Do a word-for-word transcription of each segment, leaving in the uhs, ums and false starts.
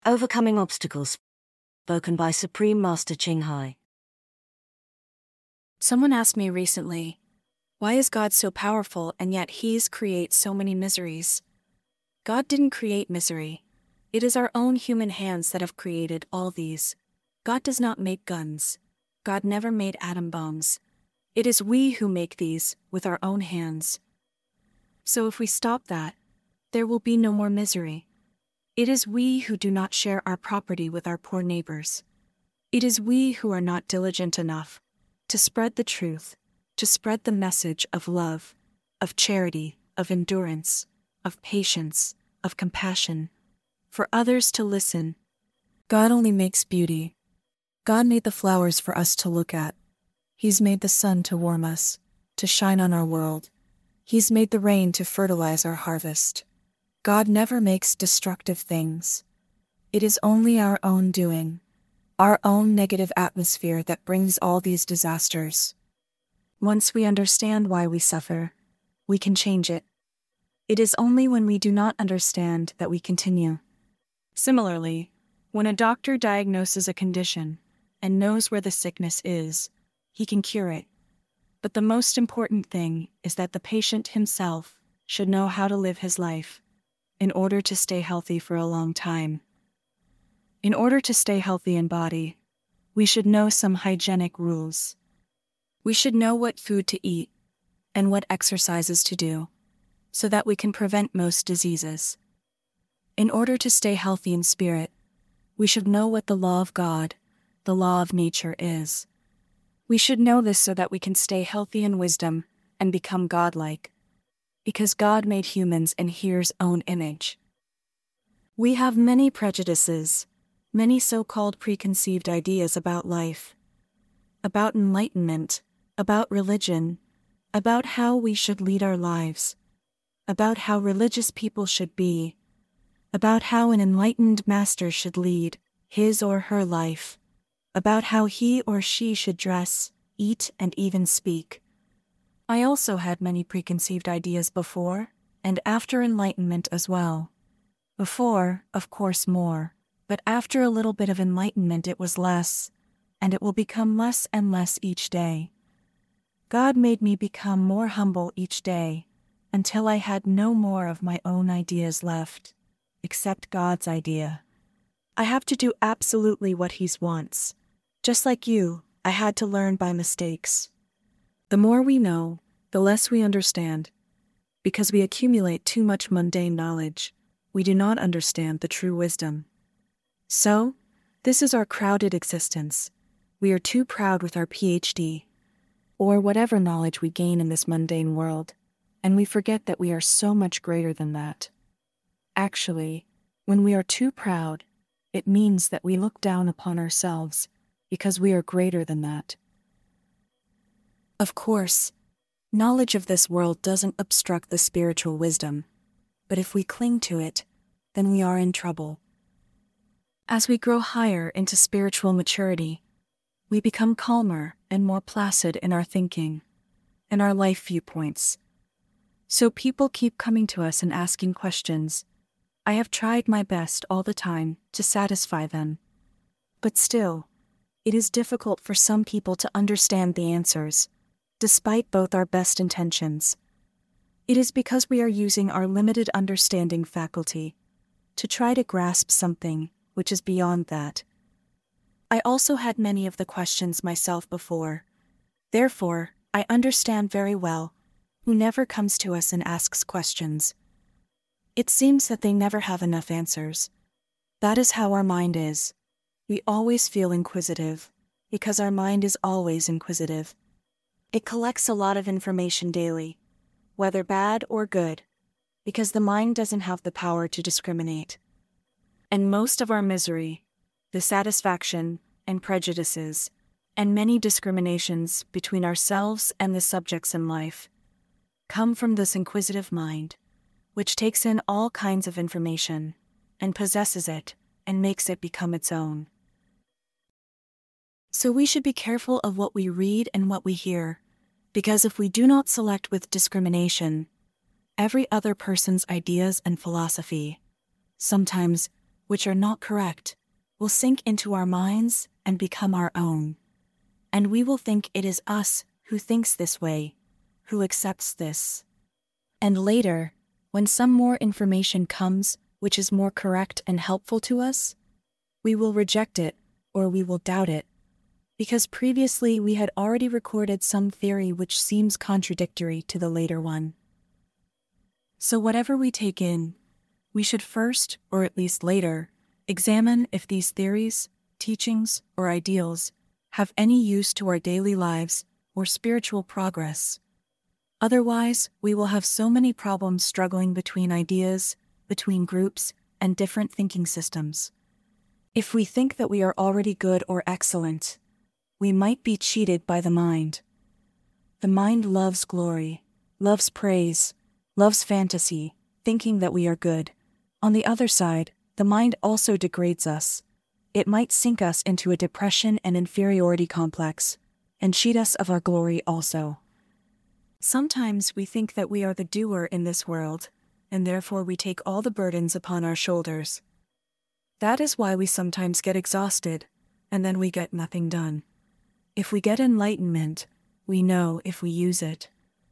Overcoming Obstacles. Spoken by Supreme Master Ching Hai. Someone asked me recently, why is God so powerful and yet He's creates so many miseries? God didn't create misery. It is our own human hands that have created all these. God does not make guns. God never made atom bombs. It is we who make these with our own hands. So if we stop that, there will be no more misery. It is we who do not share our property with our poor neighbors. It is we who are not diligent enough to spread the truth, to spread the message of love, of charity, of endurance, of patience, of compassion, for others to listen. God only makes beauty. God made the flowers for us to look at. He's made the sun to warm us, to shine on our world. He's made the rain to fertilize our harvest. God never makes destructive things. It is only our own doing, our own negative atmosphere that brings all these disasters. Once we understand why we suffer, we can change it. It is only when we do not understand that we continue. Similarly, when a doctor diagnoses a condition and knows where the sickness is, he can cure it. But the most important thing is that the patient himself should know how to live his life in order to stay healthy for a long time. In order to stay healthy in body, we should know some hygienic rules. We should know what food to eat and what exercises to do, so that we can prevent most diseases. In order to stay healthy in spirit, we should know what the law of God, the law of nature is. We should know this so that we can stay healthy in wisdom and become godlike, because God made humans in His own image. We have many prejudices, many so-called preconceived ideas about life, about enlightenment, about religion, about how we should lead our lives, about how religious people should be, about how an enlightened master should lead his or her life, about how he or she should dress, eat, and even speak. I also had many preconceived ideas before and after enlightenment as well. Before, of course, more, but after a little bit of enlightenment it was less, and it will become less and less each day. God made me become more humble each day, until I had no more of my own ideas left, except God's idea. I have to do absolutely what He wants. Just like you, I had to learn by mistakes. The more we know, the less we understand. Because we accumulate too much mundane knowledge, we do not understand the true wisdom. So, this is our crowded existence. We are too proud with our P H D, or whatever knowledge we gain in this mundane world, and we forget that we are so much greater than that. Actually, when we are too proud, it means that we look down upon ourselves, because we are greater than that. Of course, knowledge of this world doesn't obstruct the spiritual wisdom, but if we cling to it, then we are in trouble. As we grow higher into spiritual maturity, we become calmer and more placid in our thinking, in our life viewpoints. So people keep coming to us and asking questions. I have tried my best all the time to satisfy them. But still, it is difficult for some people to understand the answers, despite both our best intentions. It is because we are using our limited understanding faculty to try to grasp something which is beyond that. I also had many of the questions myself before. Therefore, I understand very well who never comes to us and asks questions. It seems that they never have enough answers. That is how our mind is. We always feel inquisitive, because our mind is always inquisitive. It collects a lot of information daily, whether bad or good, because the mind doesn't have the power to discriminate. And most of our misery, dissatisfaction, and prejudices, and many discriminations between ourselves and the subjects in life, come from this inquisitive mind, which takes in all kinds of information, and possesses it, and makes it become its own. So we should be careful of what we read and what we hear, because if we do not select with discrimination every other person's ideas and philosophy, sometimes which are not correct, will sink into our minds and become our own. And we will think it is us who thinks this way, who accepts this. And later, when some more information comes which is more correct and helpful to us, we will reject it or we will doubt it, because previously we had already recorded some theory which seems contradictory to the later one. So whatever we take in, we should first, or at least later, examine if these theories, teachings, or ideals have any use to our daily lives or spiritual progress. Otherwise, we will have so many problems struggling between ideas, between groups, and different thinking systems. If we think that we are already good or excellent, we might be cheated by the mind. The mind loves glory, loves praise, loves fantasy, thinking that we are good. On the other side, the mind also degrades us. It might sink us into a depression and inferiority complex, and cheat us of our glory also. Sometimes we think that we are the doer in this world, and therefore we take all the burdens upon our shoulders. That is why we sometimes get exhausted, and then we get nothing done. If we get enlightenment, we know if we use it.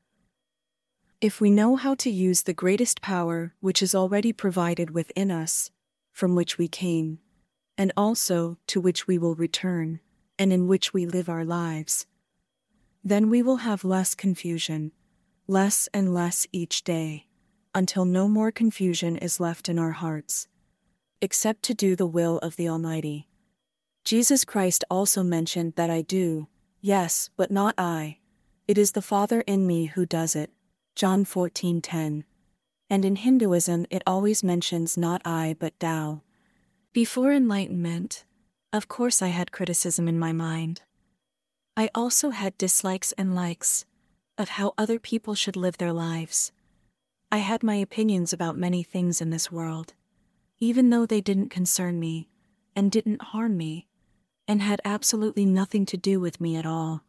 If we know how to use the greatest power which is already provided within us, from which we came, and also to which we will return, and in which we live our lives, then we will have less confusion, less and less each day, until no more confusion is left in our hearts, except to do the will of the Almighty. Jesus Christ also mentioned that I do, yes, but not I. It is the Father in me who does it. John fourteen ten. And in Hinduism it always mentions not I but Tao. Before enlightenment, of course I had criticism in my mind. I also had dislikes and likes of how other people should live their lives. I had my opinions about many things in this world, even though they didn't concern me, and didn't harm me, and had absolutely nothing to do with me at all.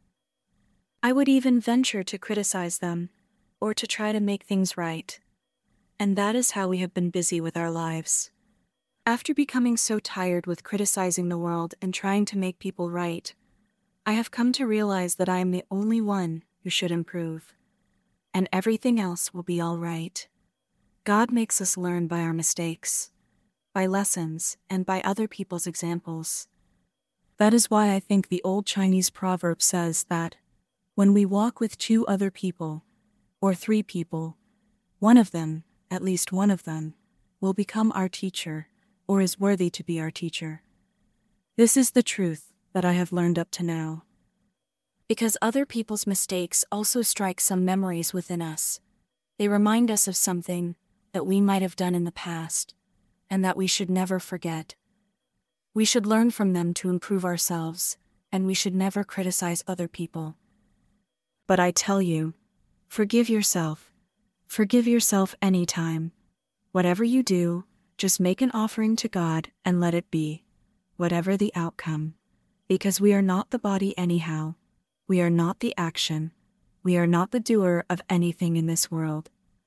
I would even venture to criticize them, or to try to make things right. And that is how we have been busy with our lives. After becoming so tired with criticizing the world and trying to make people right, I have come to realize that I am the only one who should improve, and everything else will be all right. God makes us learn by our mistakes, by lessons, and by other people's examples. That is why I think the old Chinese proverb says that when we walk with two other people, or three people, one of them, at least one of them, will become our teacher, or is worthy to be our teacher. This is the truth that I have learned up to now. Because other people's mistakes also strike some memories within us. They remind us of something that we might have done in the past, and that we should never forget. We should learn from them to improve ourselves, and we should never criticize other people. But I tell you, forgive yourself. Forgive yourself any time. Whatever you do, just make an offering to God and let it be, whatever the outcome. Because we are not the body anyhow. We are not the action. We are not the doer of anything in this world.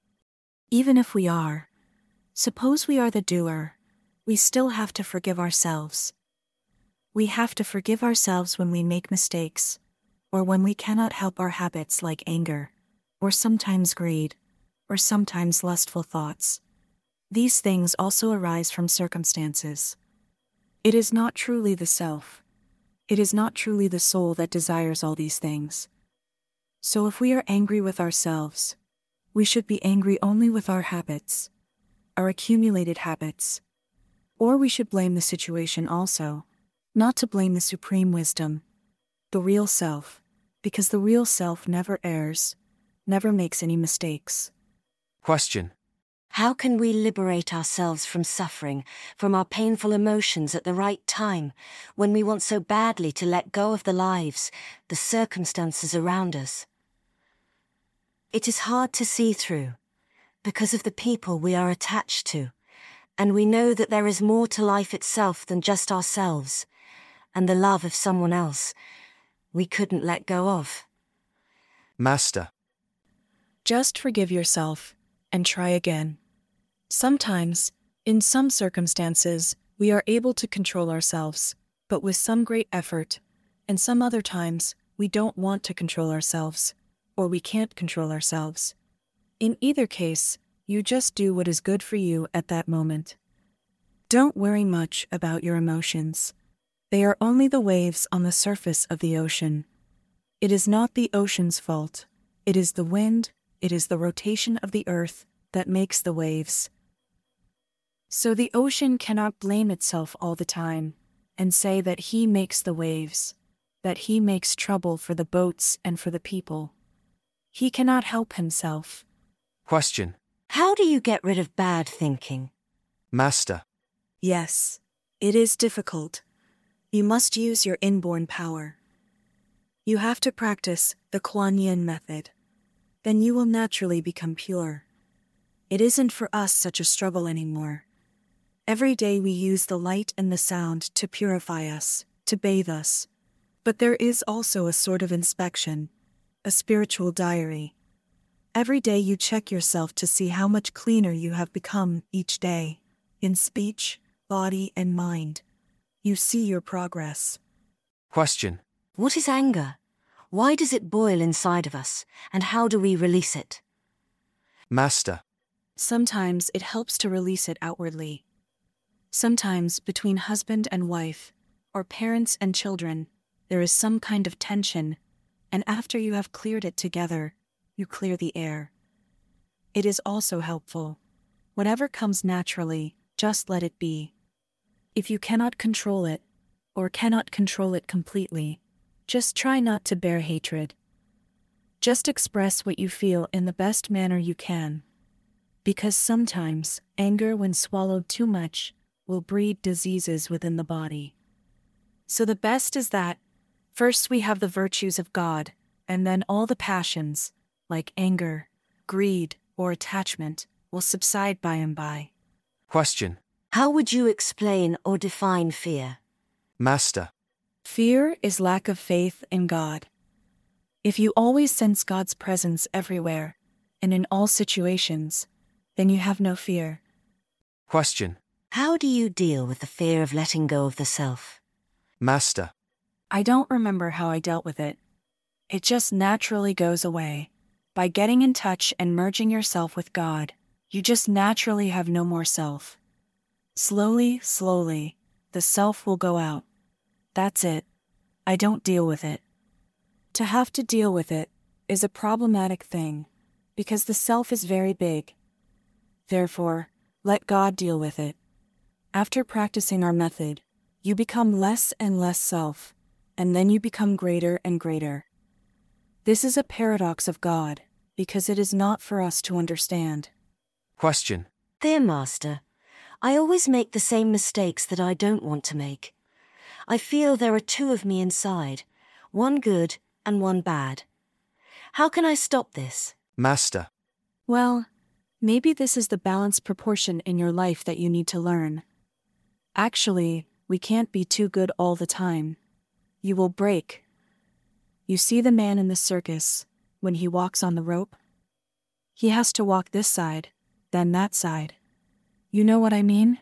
Even if we are, suppose we are the doer, we still have to forgive ourselves. We have to forgive ourselves when we make mistakes, or when we cannot help our habits like anger, or sometimes greed, or sometimes lustful thoughts. These things also arise from circumstances. It is not truly the self. It is not truly the soul that desires all these things. So if we are angry with ourselves, we should be angry only with our habits, our accumulated habits. Or we should blame the situation also, not to blame the supreme wisdom, the real self, because the real self never errs, never makes any mistakes. Question. How can we liberate ourselves from suffering, from our painful emotions at the right time, when we want so badly to let go of the lives, the circumstances around us? It is hard to see through, because of the people we are attached to, and we know that there is more to life itself than just ourselves, and the love of someone else we couldn't let go of. Master. Just forgive yourself, and try again. Sometimes, in some circumstances, We are able to control ourselves, but with some great effort, and some other times, we don't want to control ourselves, or we can't control ourselves. In either case, you just do what is good for you at that moment. Don't worry much about your emotions. They are only the waves on the surface of the ocean. It is not the ocean's fault. It is the wind, it is the rotation of the earth that makes the waves. So the ocean cannot blame itself all the time and say that he makes the waves, that he makes trouble for the boats and for the people. He cannot help himself. Question. How do you get rid of bad thinking? Master. Yes, it is difficult. You must use your inborn power. You have to practice the Kuan Yin method. Then you will naturally become pure. It isn't for us such a struggle anymore. Every day we use the light and the sound to purify us, to bathe us. But there is also a sort of inspection, a spiritual diary. Every day you check yourself to see how much cleaner you have become each day, in speech, body, and mind. You see your progress. Question. What is anger? Why does it boil inside of us, and how do we release it? Master. Sometimes it helps to release it outwardly. Sometimes between husband and wife, or parents and children, there is some kind of tension, and after you have cleared it together, you clear the air. It is also helpful. Whatever comes naturally, just let it be. If you cannot control it, or cannot control it completely, just try not to bear hatred. Just express what you feel in the best manner you can. Because sometimes, anger when swallowed too much, will breed diseases within the body. So the best is that, first we have the virtues of God, and then all the passions, like anger, greed, or attachment, will subside by and by. Question. How would you explain or define fear? Master. Fear is lack of faith in God. If you always sense God's presence everywhere, and in all situations, then you have no fear. Question. How do you deal with the fear of letting go of the self? Master. I don't remember how I dealt with it. It just naturally goes away. By getting in touch and merging yourself with God, you just naturally have no more self. Slowly, slowly, the self will go out. That's it. I don't deal with it. To have to deal with it is a problematic thing, because the self is very big. Therefore, let God deal with it. After practicing our method, you become less and less self, and then you become greater and greater. This is a paradox of God, because it is not for us to understand. Question. Dear Master, I always make the same mistakes that I don't want to make. I feel there are two of me inside, one good and one bad. How can I stop this? Master. Well, maybe this is the balanced proportion in your life that you need to learn. Actually, we can't be too good all the time. You will break. You see the man in the circus, when he walks on the rope? He has to walk this side, then that side. You know what I mean?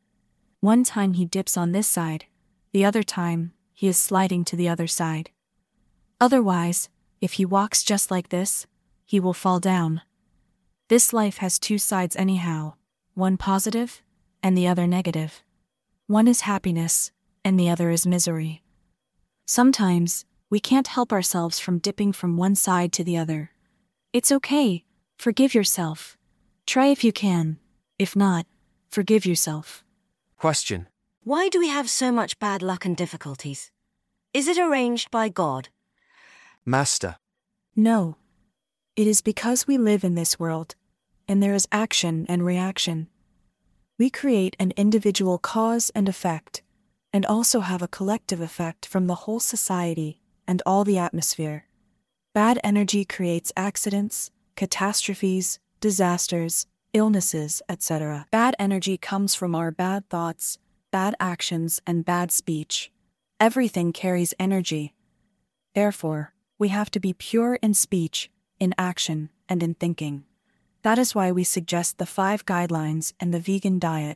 One time he dips on this side, the other time, he is sliding to the other side. Otherwise, if he walks just like this, he will fall down. This life has two sides anyhow, one positive, and the other negative. One is happiness, and the other is misery. Sometimes, we can't help ourselves from dipping from one side to the other. It's okay, forgive yourself. Try if you can. If not, forgive yourself. Question. Why do we have so much bad luck and difficulties? Is it arranged by God? Master. No. It is because we live in this world, and there is action and reaction. We create an individual cause and effect, and also have a collective effect from the whole society and all the atmosphere. Bad energy creates accidents, catastrophes, disasters, illnesses, et cetera. Bad energy comes from our bad thoughts, bad actions, and bad speech. Everything carries energy. Therefore, we have to be pure in speech, in action, and in thinking. That is why we suggest the five guidelines and the vegan diet,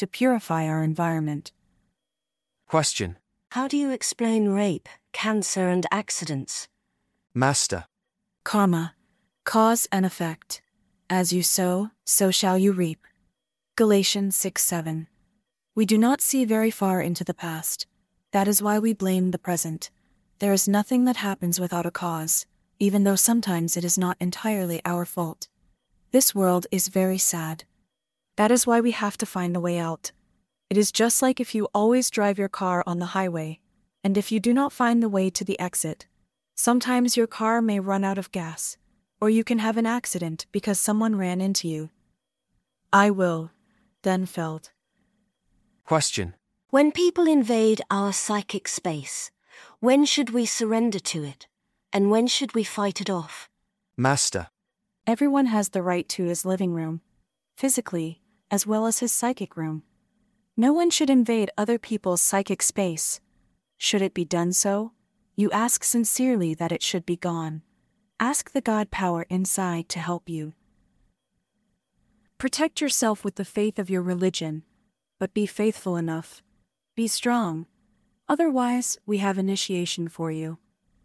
to purify our environment. Question. How do you explain rape, cancer, and accidents? Master. Karma. Cause and effect. As you sow, so shall you reap. Galatians six seven. We do not see very far into the past. That is why we blame the present. There is nothing that happens without a cause, even though sometimes it is not entirely our fault. This world is very sad. That is why we have to find a way out. It is just like if you always drive your car on the highway, and if you do not find the way to the exit, sometimes your car may run out of gas, or you can have an accident because someone ran into you. I will. Denfeld. Question. When people invade our psychic space, when should we surrender to it? And when should we fight it off? Master. Everyone has the right to his living room, physically, as well as his psychic room. No one should invade other people's psychic space. Should it be done so, you ask sincerely that it should be gone. Ask the God power inside to help you. Protect yourself with the faith of your religion, but be faithful enough. Be strong. Otherwise, we have initiation for you.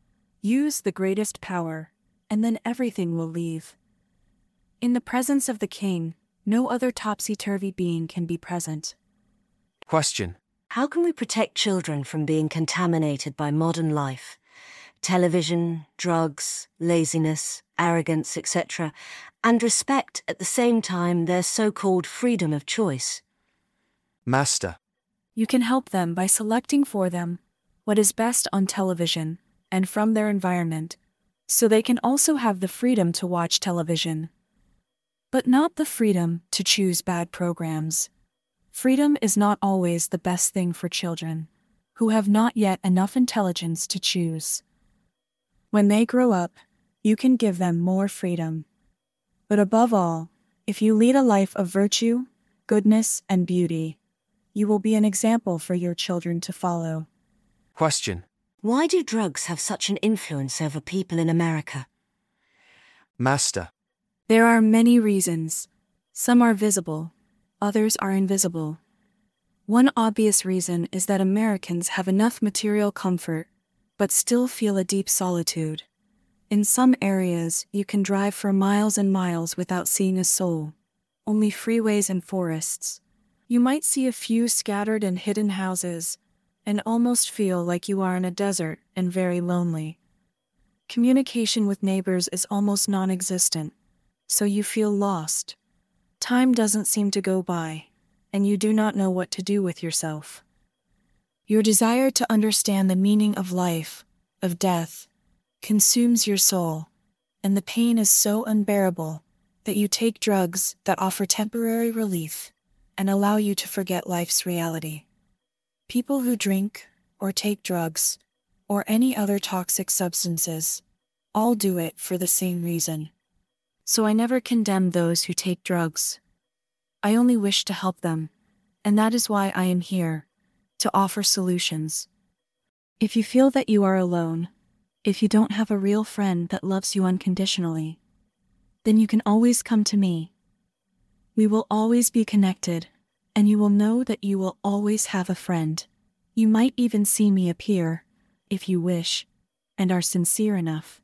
Use the greatest power, and then everything will leave. In the presence of the king, no other topsy-turvy being can be present. Question. How can we protect children from being contaminated by modern life? Television, drugs, laziness, arrogance, et cetera, and respect at the same time their so-called freedom of choice. Master. You can help them by selecting for them what is best on television and from their environment, so they can also have the freedom to watch television, but not the freedom to choose bad programs. Freedom is not always the best thing for children, who have not yet enough intelligence to choose. When they grow up, you can give them more freedom. But above all, if you lead a life of virtue, goodness, and beauty, you will be an example for your children to follow. Question. Why do drugs have such an influence over people in America? Master. There are many reasons. Some are visible, others are invisible. One obvious reason is that Americans have enough material comfort, but still feel a deep solitude. In some areas, you can drive for miles and miles without seeing a soul, only freeways and forests. You might see a few scattered and hidden houses, and almost feel like you are in a desert and very lonely. Communication with neighbors is almost non-existent, so you feel lost. Time doesn't seem to go by, and you do not know what to do with yourself. Your desire to understand the meaning of life, of death, consumes your soul, and the pain is so unbearable that you take drugs that offer temporary relief and allow you to forget life's reality. People who drink or take drugs or any other toxic substances all do it for the same reason. So I never condemn those who take drugs. I only wish to help them, and that is why I am here, to offer solutions. If you feel that you are alone, if you don't have a real friend that loves you unconditionally, then you can always come to me. We will always be connected, and you will know that you will always have a friend. You might even see me appear, if you wish, and are sincere enough.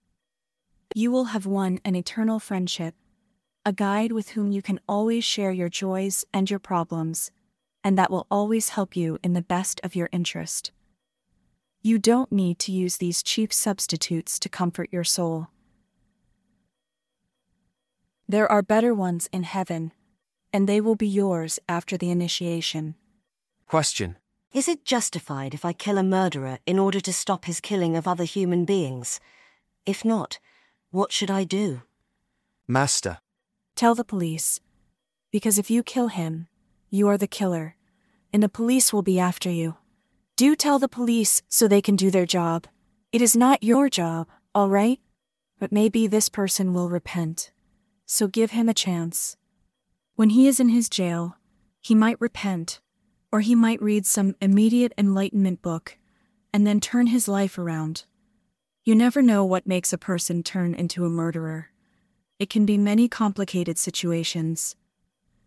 You will have won an eternal friendship, a guide with whom you can always share your joys and your problems, and that will always help you in the best of your interest. You don't need to use these cheap substitutes to comfort your soul. There are better ones in heaven, and they will be yours after the initiation. Question. Is it justified if I kill a murderer in order to stop his killing of other human beings? If not, what should I do? Master. Tell the police. Because if you kill him, you are the killer, and the police will be after you. Do tell the police so they can do their job. It is not your job, all right? But maybe this person will repent. So give him a chance. When he is in his jail, he might repent, or he might read some immediate enlightenment book, and then turn his life around. You never know what makes a person turn into a murderer. It can be many complicated situations.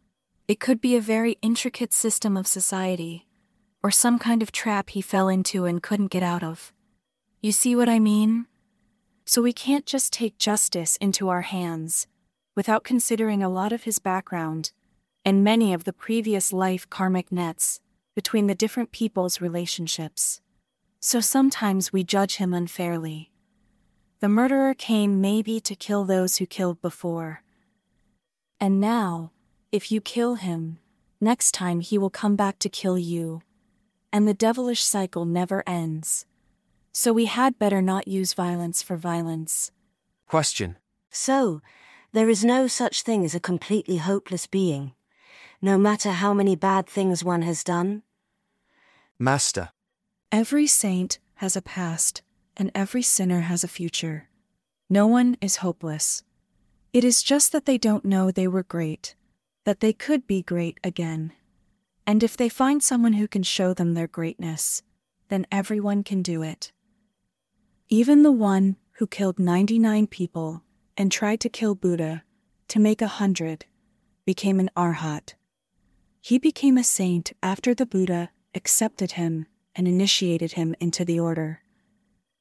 It could be a very intricate system of society, or some kind of trap he fell into and couldn't get out of. You see what I mean? So we can't just take justice into our hands without considering a lot of his background and many of the previous life karmic nets between the different people's relationships. So sometimes we judge him unfairly. The murderer came maybe to kill those who killed before. And now, if you kill him, next time he will come back to kill you. And the devilish cycle never ends. So we had better not use violence for violence. Question. So, there is no such thing as a completely hopeless being, no matter how many bad things one has done? Master. Every saint has a past, and every sinner has a future. No one is hopeless. It is just that they don't know they were great, that they could be great again. And if they find someone who can show them their greatness, then everyone can do it. Even the one who killed ninety-nine people and tried to kill Buddha to make a hundred became an arhat. He became a saint after the Buddha accepted him and initiated him into the order.